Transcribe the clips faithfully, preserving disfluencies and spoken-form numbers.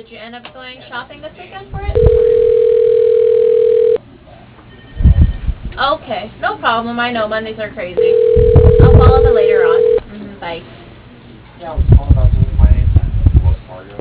did you end up going shopping this weekend for it? Okay, no problem. I know Mondays are crazy. I'll follow up later on. Mm-hmm, bye. Yeah, I was calling about doing finance at Wells Fargo.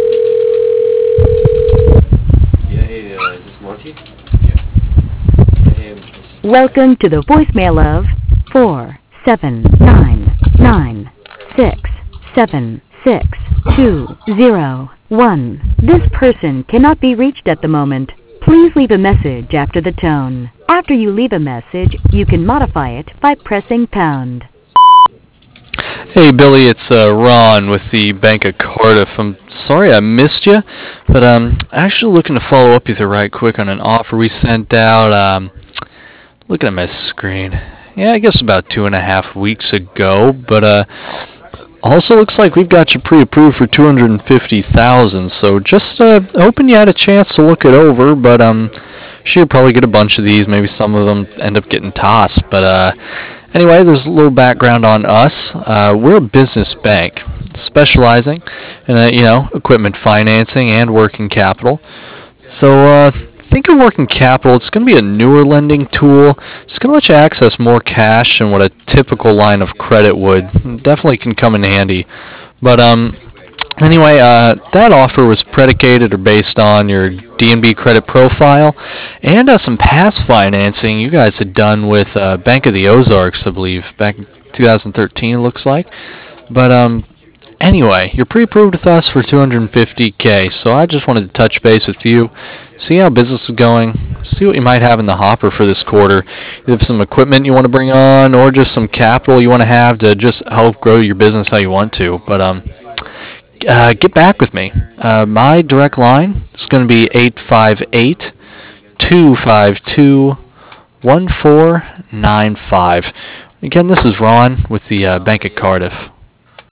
Yeah, hey, uh, is this Monty? Yeah. Hey, this is Welcome to the voicemail of four seven nine nine six seven six two zero one. This person cannot be reached at the moment. Please leave a message after the tone. After you leave a message, you can modify it by pressing pound. Hey Billy, it's uh, Ron with the Bank of Cardiff. I'm sorry I missed you, but um, actually looking to follow up with you right quick on an offer we sent out. Um, looking at my screen, yeah, I guess about two and a half weeks ago. But uh, also looks like we've got you pre-approved for two hundred and fifty thousand. So just uh, hoping you had a chance to look it over. But um, she'll probably get a bunch of these. Maybe some of them end up getting tossed. But uh. Anyway, there's a little background on us. Uh, we're a business bank specializing in, uh, you know, equipment financing and working capital. So uh, think of working capital. It's going to be a newer lending tool. It's going to let you access more cash than what a typical line of credit would. Definitely can come in handy. But um, anyway, uh, that offer was predicated or based on your D N B credit profile and uh, some past financing you guys had done with uh, Bank of the Ozarks, I believe, back in two thousand thirteen, it looks like. But um, anyway, you're pre-approved with us for two hundred fifty K, so I just wanted to touch base with you, see how business is going, see what you might have in the hopper for this quarter. You have some equipment you want to bring on, or just some capital you want to have to just help grow your business how you want to. But um. Uh, get back with me. Uh, my direct line is going to be eight five eight, two five two, one four nine five. Again, this is Ron with the uh, Bank of Cardiff.